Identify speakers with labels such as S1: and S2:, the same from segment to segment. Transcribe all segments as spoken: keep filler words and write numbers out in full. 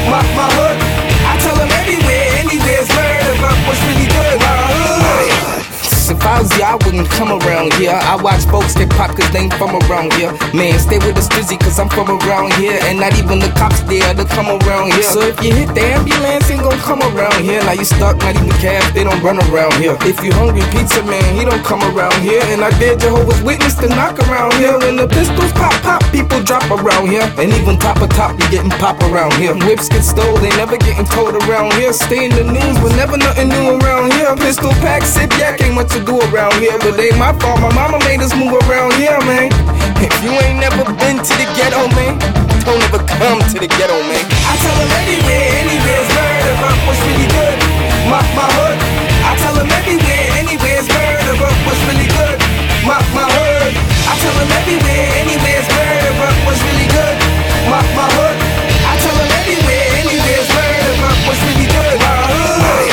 S1: My, my hood, I tell them everywhere, anywhere's murder, but what's really good, my hood. If I was you, I wouldn't come around here. I watch folks get pop cause they ain't from around here. Man, stay with the strizzy cause I'm from around here. And not even the cops there to come around here. So if you hit the ambulance, ain't gon' come around here. Now you stuck, not even cab, they don't run around here. If you hungry pizza man, he don't come around here. And I dare Jehovah's Witness to knock around here. When the pistols pop, pop, people drop around here. And even top of top, you getting pop around here. Whips get stole, they never getting told around here. Stay in the news, but never nothing new around here. Pistol pack, sip yak, ain't much to do around here, but they my fault. My mama made us move around here, man. If you ain't never been to the ghetto, man, don't ever come to the ghetto, man. I tell them everywhere, anywhere's murder, but what's really good? My, my hood. I tell them everywhere, anywhere's murder, but what's really good? My, my hood. I tell them everywhere, anywhere's murder, but what's really good? My, my hood. I tell them everywhere, anywhere's murder, but what's really good? My hood.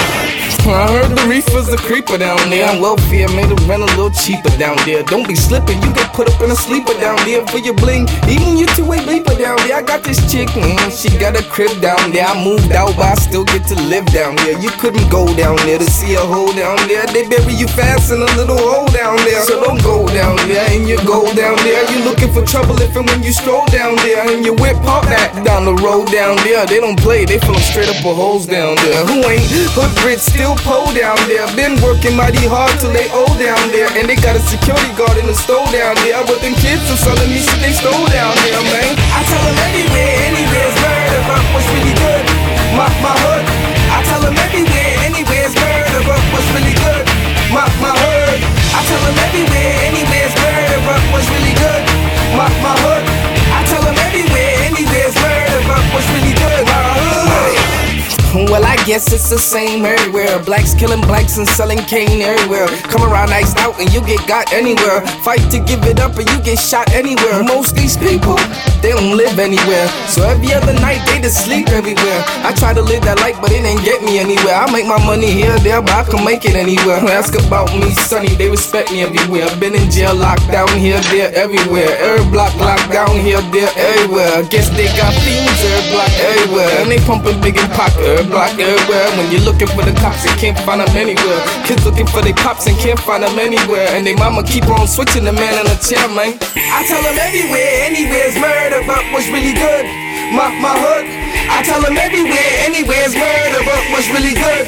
S1: I heard the reefer's a creeper down there. Welfare made it rent a little cheaper down there. Don't be slipping, you get put up in a sleeper down there for your bling. Even your two-way bleeper down there. I got this chick, mm, she got a crib down there. I moved out, but I still get to live down there. You couldn't go down there to see a hole down there. They bury you fast in a little hole down there. So don't go down there, and you go down there. You looking for trouble if and when you stroll down there. And your whip park back down the road down there. They don't play, they fill them straight up with holes down there. Who ain't hood rich, still pole down there. Been working mighty hard till they old down there. And they got a security guard in the store down there. But them kids are selling me shit they stole down there, man. I tell them everywhere, anywhere's murder, but what's really good? My, my hood. I tell them everywhere, anywhere's murder, but what's really good? My, my hood. I tell them everywhere, anywhere's murder, but what's really good? My, my hood. I tell them everywhere, anywhere's murder, but what's really good? My hood. Well, I guess it's the same everywhere. Blacks killing blacks and selling cane everywhere. Come around iced out and you get got anywhere. Fight to give it up and you get shot anywhere. Most these people, they don't live anywhere. So every other night they just sleep everywhere. I try to live that life but it ain't get me anywhere. I make my money here, there, but I can make it anywhere. Ask about me, sonny, they respect me everywhere. Been in jail, locked down here, there, everywhere. Every block locked down here, there, everywhere. Guess they got fiends every block everywhere. And they pumping big and pop every block everywhere. When you're looking for the cops, you can't find them anywhere. Kids looking for their pops and can't find them anywhere. And they mama keep on switching the man in the chair, man. I tell them everywhere, anywhere's murder, but what's really good? My, my hood. I tell them everywhere, anywhere's murder, but what's really good?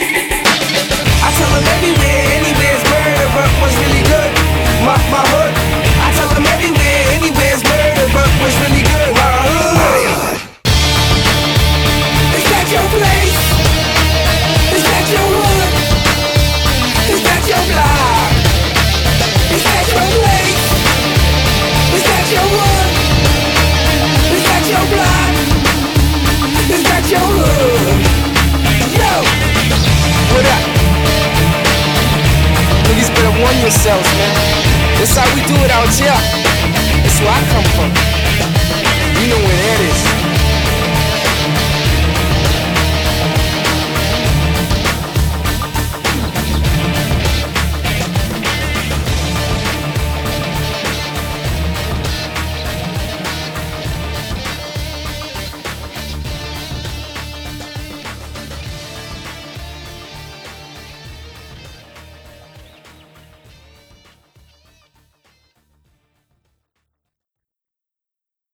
S1: I tell them everywhere, anywhere's murder, but what's really good? My, my hood. I tell them everywhere, anywhere's murder, but what's really good? My hood. Is that your place? Is that your hood? Is that your block? Is that your place? Is that your hood? Is that your block? Is that your hood? Yo! What up? Niggas better warn yourselves, man. That's how we do it out here. That's where I come from.